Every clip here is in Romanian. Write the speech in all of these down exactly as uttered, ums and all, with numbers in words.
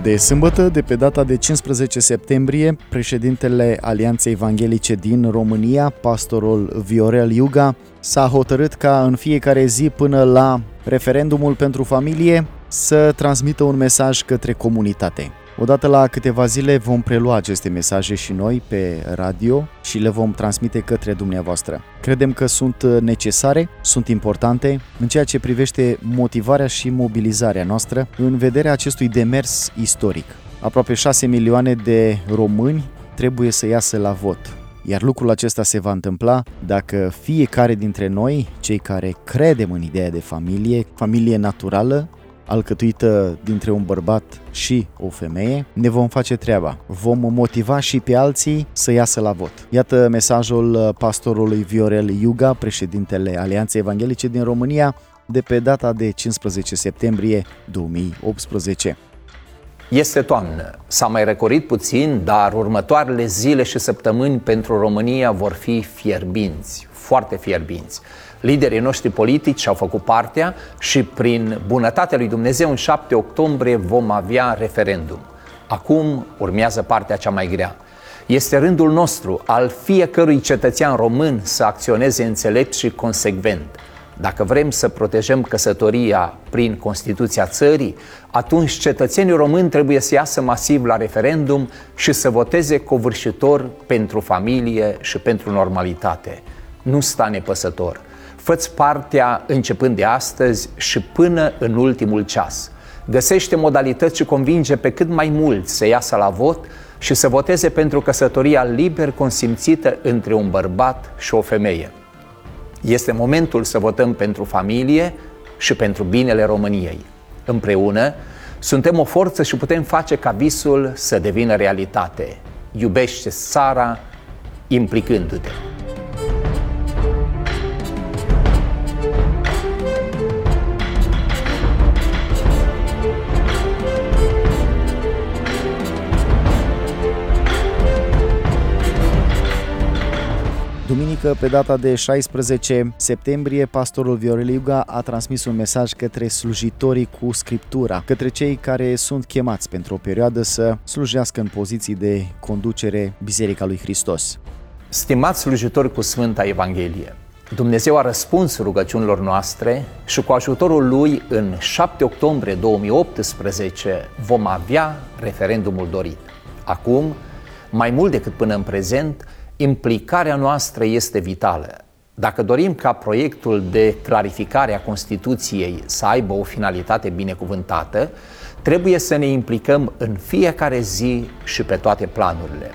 De sâmbătă, de pe data de cincisprezece septembrie, președintele Alianței Evanghelice din România, pastorul Viorel Iuga, s-a hotărât ca în fiecare zi până la referendumul pentru familie să transmită un mesaj către comunitate. Odată la câteva zile vom prelua aceste mesaje și noi pe radio și le vom transmite către dumneavoastră. Credem că sunt necesare, sunt importante în ceea ce privește motivarea și mobilizarea noastră în vederea acestui demers istoric. Aproape șase milioane de români trebuie să iasă la vot. Iar lucrul acesta se va întâmpla dacă fiecare dintre noi, cei care credem în ideea de familie, familie naturală, alcătuită dintre un bărbat și o femeie, ne vom face treaba. Vom motiva și pe alții să iasă la vot. Iată mesajul pastorului Viorel Iuga, președintele Alianței Evanghelice din România, de pe data de cincisprezece septembrie două mii optsprezece. Este toamnă, s-a mai răcorit puțin, dar următoarele zile și săptămâni pentru România vor fi fierbinți, foarte fierbinți. Liderii noștri politici și-au făcut partea și prin bunătatea lui Dumnezeu în șapte octombrie vom avea referendum. Acum urmează partea cea mai grea. Este rândul nostru, al fiecărui cetățean român, să acționeze înțelept și consecvent. Dacă vrem să protejăm căsătoria prin Constituția țării, atunci cetățenii români trebuie să iasă masiv la referendum și să voteze covârșitor pentru familie și pentru normalitate. Nu sta nepăsător. Fă-ți partea începând de astăzi și până în ultimul ceas. Găsește modalități și convinge pe cât mai mulți să iasă la vot și să voteze pentru căsătoria liber consimțită între un bărbat și o femeie. Este momentul să votăm pentru familie și pentru binele României. Împreună suntem o forță și putem face ca visul să devină realitate. Iubește țara implicându-te. Duminică, pe data de șaisprezece septembrie, pastorul Viorel Iuga a transmis un mesaj către slujitorii cu Scriptura, către cei care sunt chemați pentru o perioadă să slujească în poziții de conducere Biserica lui Hristos. Stimați slujitori cu Sfânta Evanghelie, Dumnezeu a răspuns rugăciunilor noastre și cu ajutorul Lui în șapte octombrie două mii optsprezece vom avea referendumul dorit. Acum, mai mult decât până în prezent, implicarea noastră este vitală. Dacă dorim ca proiectul de clarificare a Constituției să aibă o finalitate binecuvântată, trebuie să ne implicăm în fiecare zi și pe toate planurile.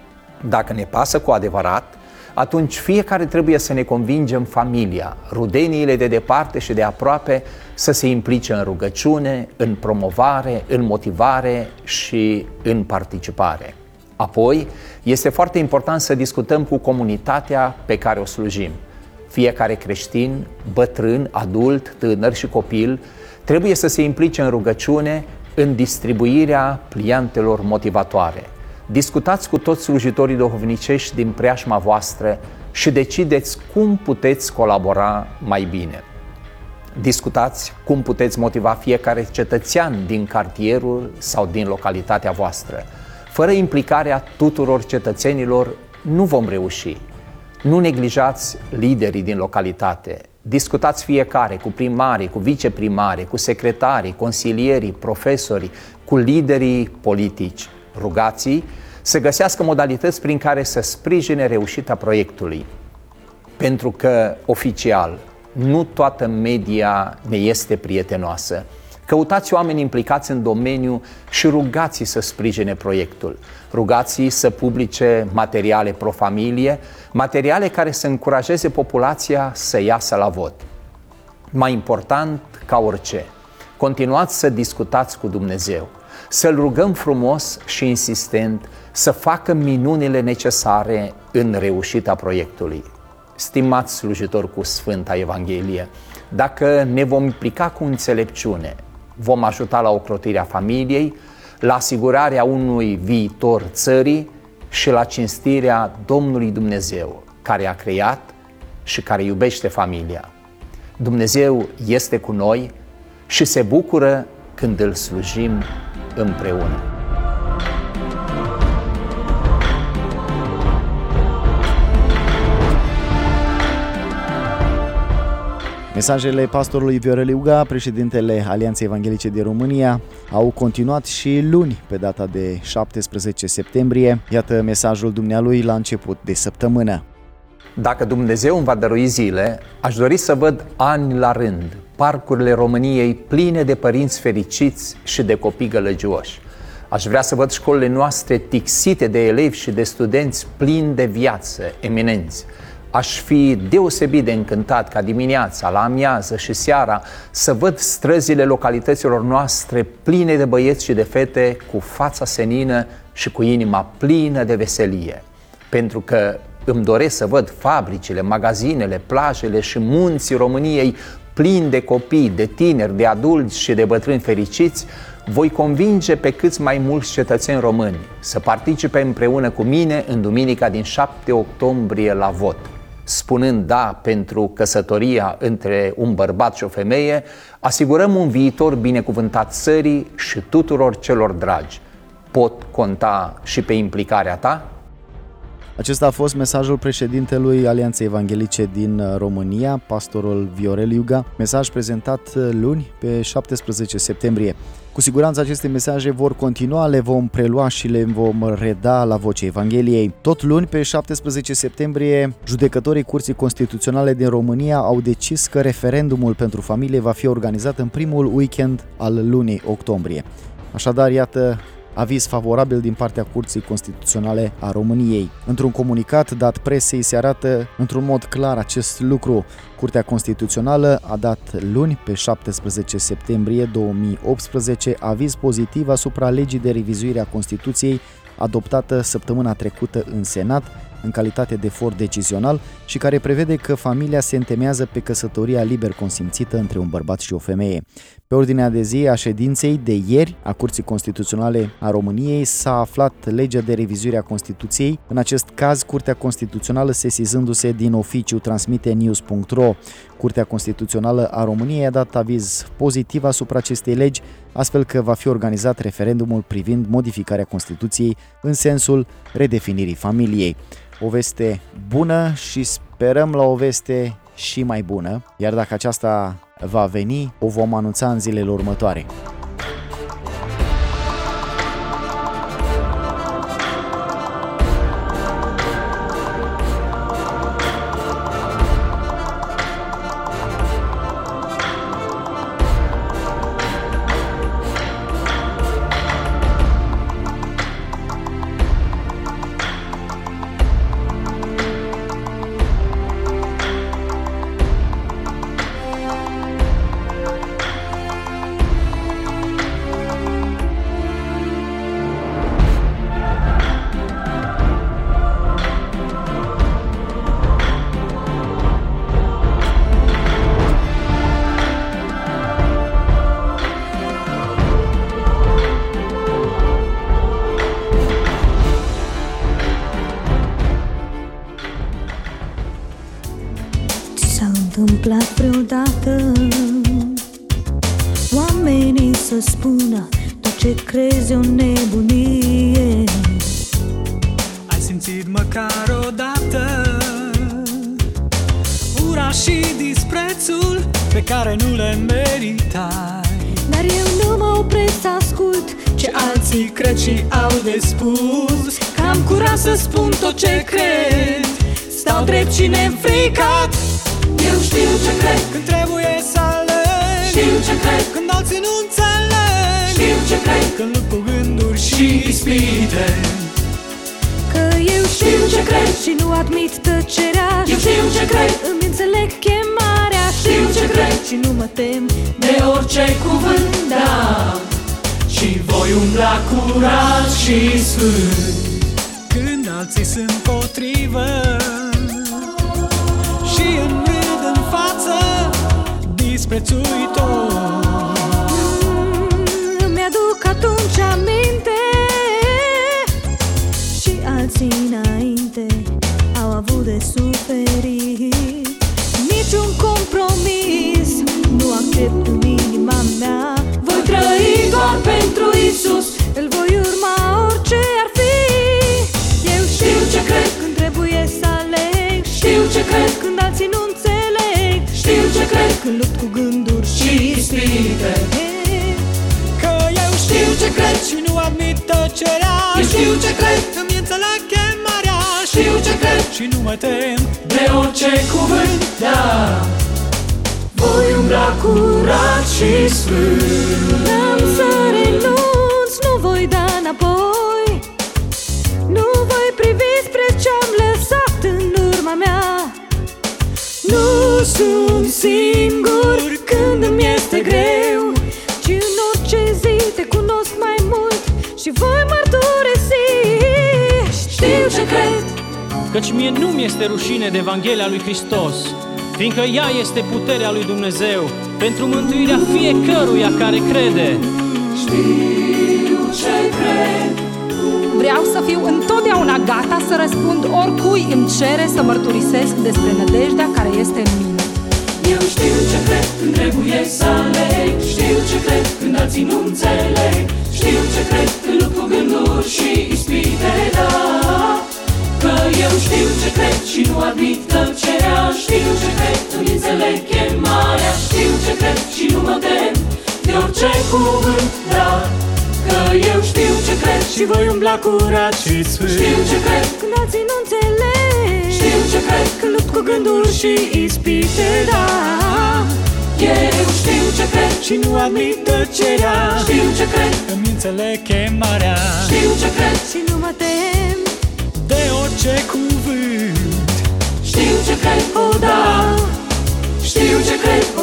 Dacă ne pasă cu adevărat, atunci fiecare trebuie să ne convingem familia, rudeniile de departe și de aproape să se implice în rugăciune, în promovare, în motivare și în participare. Apoi, este foarte important să discutăm cu comunitatea pe care o slujim. Fiecare creștin, bătrân, adult, tânăr și copil trebuie să se implice în rugăciune, în distribuirea pliantelor motivatoare. Discutați cu toți slujitorii duhovnicești din preajma voastră și decideți cum puteți colabora mai bine. Discutați cum puteți motiva fiecare cetățean din cartierul sau din localitatea voastră. Fără implicarea tuturor cetățenilor nu vom reuși. Nu neglijați liderii din localitate. Discutați fiecare cu primarii, cu viceprimarii, cu secretarii, consilierii, profesorii, cu liderii politici. Rugați-i să găsească modalități prin care să sprijine reușita proiectului. Pentru că, oficial, nu toată media ne este prietenoasă. Căutați oameni implicați în domeniu și rugați-i să sprijine proiectul. Rugați-i să publice materiale pro-familie, materiale care să încurajeze populația să iasă la vot. Mai important ca orice, continuați să discutați cu Dumnezeu, să-L rugăm frumos și insistent să facă minunile necesare în reușita proiectului. Stimați slujitori cu Sfânta Evanghelie, dacă ne vom implica cu înțelepciune, vom ajuta la ocrotirea familiei, la asigurarea unui viitor țării și la cinstirea Domnului Dumnezeu, care a creat și care iubește familia. Dumnezeu este cu noi și se bucură când îl slujim împreună. Mesajele pastorului Viorel Iuga, președintele Alianței Evanghelice din România, au continuat și luni, pe data de șaptesprezece septembrie. Iată mesajul dumnealui la început de săptămână. Dacă Dumnezeu îmi va dărui zile, aș dori să văd ani la rând parcurile României pline de părinți fericiți și de copii gălăgioși. Aș vrea să văd școlile noastre tixite de elevi și de studenți plini de viață, eminenți. Aș fi deosebit de încântat ca dimineața, la amiază și seara să văd străzile localităților noastre pline de băieți și de fete cu fața senină și cu inima plină de veselie. Pentru că îmi doresc să văd fabricile, magazinele, plajele și munții României plini de copii, de tineri, de adulți și de bătrâni fericiți, voi convinge pe câți mai mulți cetățeni români să participe împreună cu mine în duminica din șapte octombrie la vot. Spunând da pentru căsătoria între un bărbat și o femeie, asigurăm un viitor binecuvântat țării și tuturor celor dragi. Pot conta și pe implicarea ta? Acesta a fost mesajul președintelui Alianței Evanghelice din România, pastorul Viorel Iuga, mesaj prezentat luni pe șaptesprezece septembrie. Cu siguranță aceste mesaje vor continua, le vom prelua și le vom reda la Vocea Evangheliei. Tot luni, pe șaptesprezece septembrie, judecătorii Curții Constituționale din România au decis că referendumul pentru familie va fi organizat în primul weekend al lunii octombrie. Așadar, iată, aviz favorabil din partea Curții Constituționale a României. Într-un comunicat dat presei se arată într-un mod clar acest lucru. Curtea Constituțională a dat luni, pe șaptesprezece septembrie două mii optsprezece, aviz pozitiv asupra legii de revizuire a Constituției adoptată săptămâna trecută în Senat, în calitate de for decizional și care prevede că familia se întemeiază pe căsătoria liber consimțită între un bărbat și o femeie. Pe ordinea de zi a ședinței de ieri a Curții Constituționale a României s-a aflat legea de revizuire a Constituției. În acest caz, Curtea Constituțională, sesizându-se din oficiu, transmite news punct ro. Curtea Constituțională a României a dat aviz pozitiv asupra acestei legi, astfel că va fi organizat referendumul privind modificarea Constituției în sensul redefinirii familiei. O veste bună și sperăm la o veste și mai bună, iar dacă aceasta va veni, o vom anunța în zilele următoare. Întâmplat vreodată oamenii să spună tot ce crezi e o nebunie? Ai simțit măcar odată ura și disprețul pe care nu le meritai? Dar eu nu mă opresc să ascult ce alții cred și au de spus, că am curaj să spun tot ce cred. Stau drept și neînfricat. Eu știu ce cred când trebuie să aleg. Știu ce cred când alții nu înțeleg. Știu ce cred când lupt cu gânduri și ispite. Că eu știu ce cred și nu admit tăcerea. Eu știu ce cred, îmi înțeleg chemarea. Știu ce cred și nu mă tem de orice cuvânt, da. Și voi umbla curat și sfânt. Când alții sunt potrivă și în râd în față disprețuitor, mm, mi-aduc atunci aminte și alții înainte au avut de suferit. Niciun compromis nu accept în inima mea. voi trăi doar pentru Isus Știu ce cred când alții nu înțeleg. Știu ce cred când lupt cu gânduri și ispite. Că eu Știu ce cred și nu admit tăcerea. Eu știu ce cred Îmi înțeleg chemarea. Știu ce cred și nu mă tem de orice cuvânt, da. Voi umbla curat și sfânt. Am să renunț, nu voi da înapoi. Nu voi privi spre ce-am lăsat în urma mea. Nu sunt singur când îmi este greu, ci în orice zi te cunosc mai mult și voi mărturisi. Știu ce cred, Căci mie nu mi-este rușine de Evanghelia lui Hristos, fiindcă ea este puterea lui Dumnezeu pentru mântuirea fiecăruia care crede. Știu ce cred. Vreau să fiu întotdeauna gata să răspund oricui îmi cere să mărturisesc despre nădejdea care este în mine. Eu știu ce cred când trebuie să aleg. Știu ce cred când alții nu înțeleg. Știu ce cred când lupt cu gânduri și ispite, da. Că eu știu ce cred și nu admit tăcerea. Știu ce cred, îmi înțeleg chemarea. Știu ce cred și nu mă tem de orice cuvânt, da. Că eu știu ce cred și voi umbla curat și sfânt. Știu ce cred când alții nu înțeleg. Știu ce cred când lupt cu gânduri și ispite, da. Eu știu ce cred și nu admit tăcerea. Știu ce cred, îmi înțeleg chemarea. Știu ce cred și nu mă tem de orice cuvânt. Știu ce cred, o da. Știu ce cred,